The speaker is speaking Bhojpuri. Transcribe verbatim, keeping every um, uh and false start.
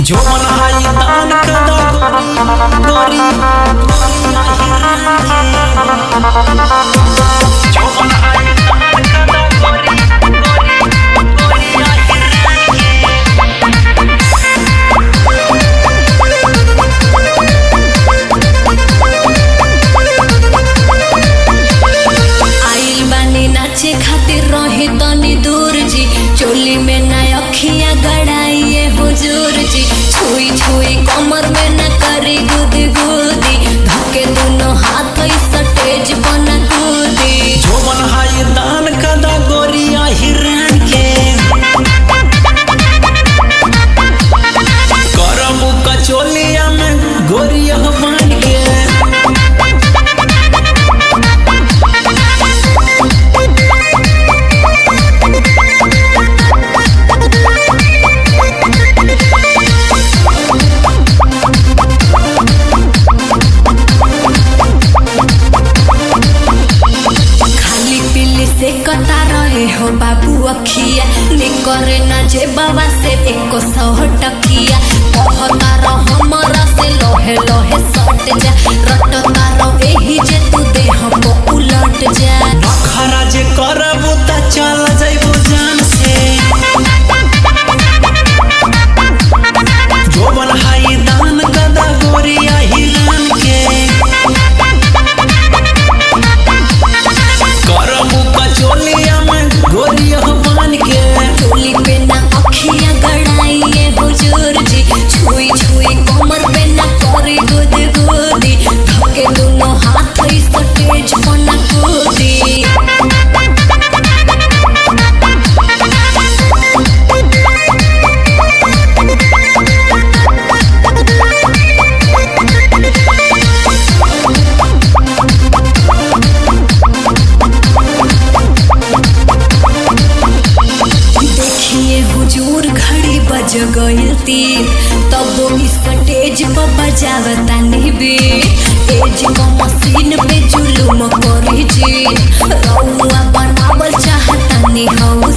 जो मन हाई दान कदा गोरी गोरी जो मन हाई दान कदा गोरी गोरी आइल बानी नाचे खातिर रहे तनी दूर जी चोली में ना अखियां गड़ाइए हुजूर जी छुई छुई कमर में न करी गुदी गुदी धके दोनों हाथ स्टेज बना कूदी जो मन हाई दान कदा गोरिया हिरण के करम कचोलिया में गोरिया बन के से कता रहे हो बाबू अखिया निकरे ना जे बाबा से एक सौ टकिया कहता रह हमरा से लोहे लोहे सट जा रटता रह एही जे तू देह को उलट जा नखरा जे करबू त चल जाइबू जान से जो मन हाई दान कदा गोरिया हिरण के करबू कचोलिया में गोरिया बन के चोली पे ना अखियां गड़ाइए हुजूर जी छुई छुई कमर पे ना करे गुद गुदी धके दोनों हाथ स्टेज बना कूदी हुजूर घड़ी बज गइल तीर तब स्टेज पर बजावता निबी एज को मशीन पे जुलुम करी जी रउआ बनावल चाहता नि हौ